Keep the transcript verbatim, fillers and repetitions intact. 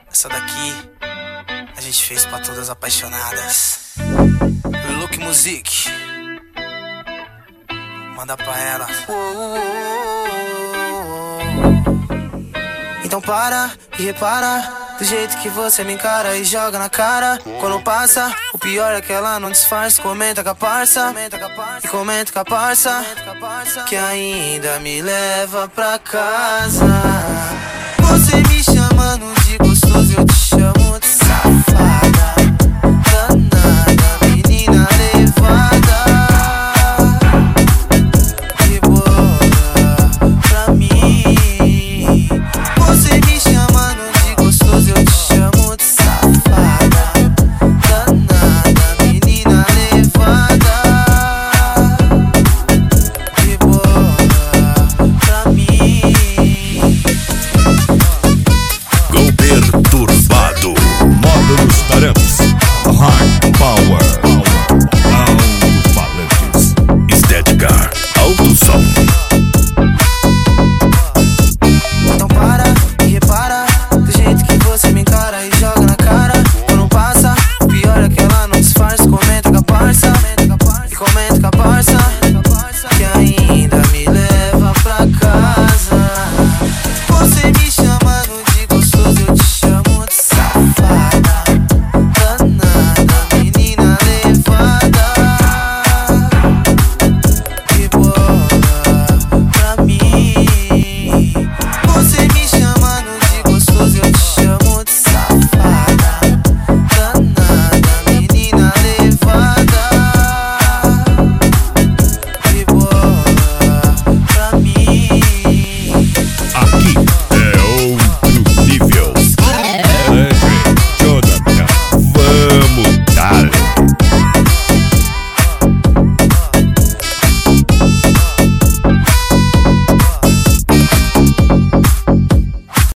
Essa daqui a gente fez pra todas apaixonadas. Look Music, manda pra ela. Então para e repara do jeito que você me encara e joga na cara. Quando passa, o pior é que ela não disfarça. Comenta com a parça e comenta com a parça, que ainda me leva pra casa. Você me